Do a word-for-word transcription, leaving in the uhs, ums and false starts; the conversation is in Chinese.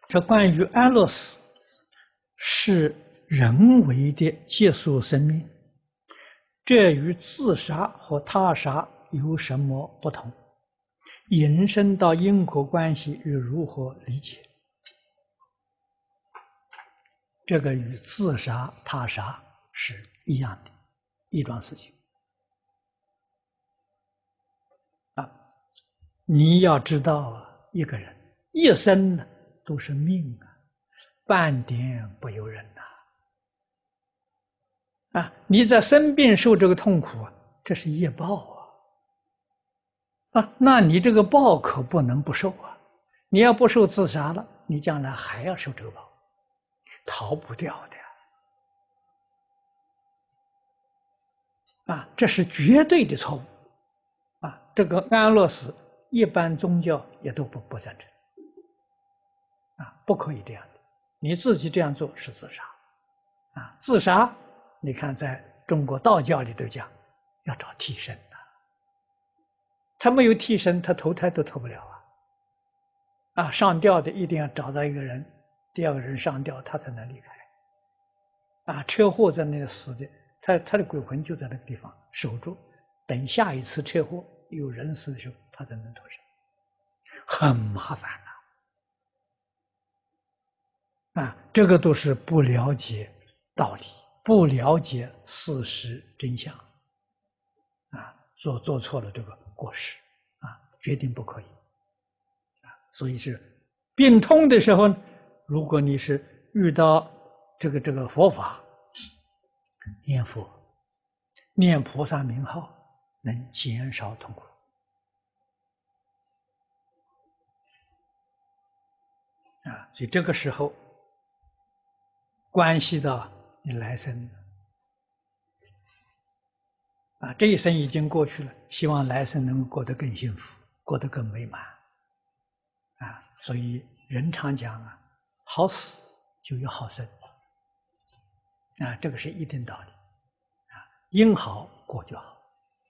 这关于安乐死是人为的结束生命，这与自杀和他杀有什么不同？引申到因果关系又如何理解？这个与自杀、他杀是一样的一桩事情啊！你要知道啊，一个人一生呢都是命啊，半点不由人呐！啊，你在生病受这个痛苦啊，这是业报啊！啊，那你这个报可不能不受啊！你要不受自杀了，你将来还要受这个报，逃不掉的呀！啊，这是绝对的错误啊！这个安乐死，一般宗教也都不不赞成啊，不可以这样的。你自己这样做是自杀啊！自杀，你看在中国道教里头讲，要找替身的，他没有替身，他投胎都投不了啊！啊，上吊的一定要找到一个人，第二个人上吊，他才能离开。啊，车祸在那里死的，他他的鬼魂就在那个地方守住，等下一次车祸有人死的时候，他才能脱身，很麻烦呐！啊，这个都是不了解道理，不了解事实真相，啊，做做错了这个过失，啊，决定不可以，啊，所以是病痛的时候，如果你是遇到这个这个佛法，念佛、念菩萨名号，能减少痛苦。啊，所以这个时候关系到你来生啊，这一生已经过去了，希望来生能过得更幸福，过得更美满。啊，所以人常讲啊，好死就有好生。啊，这个是一定道理，啊，因好果就好。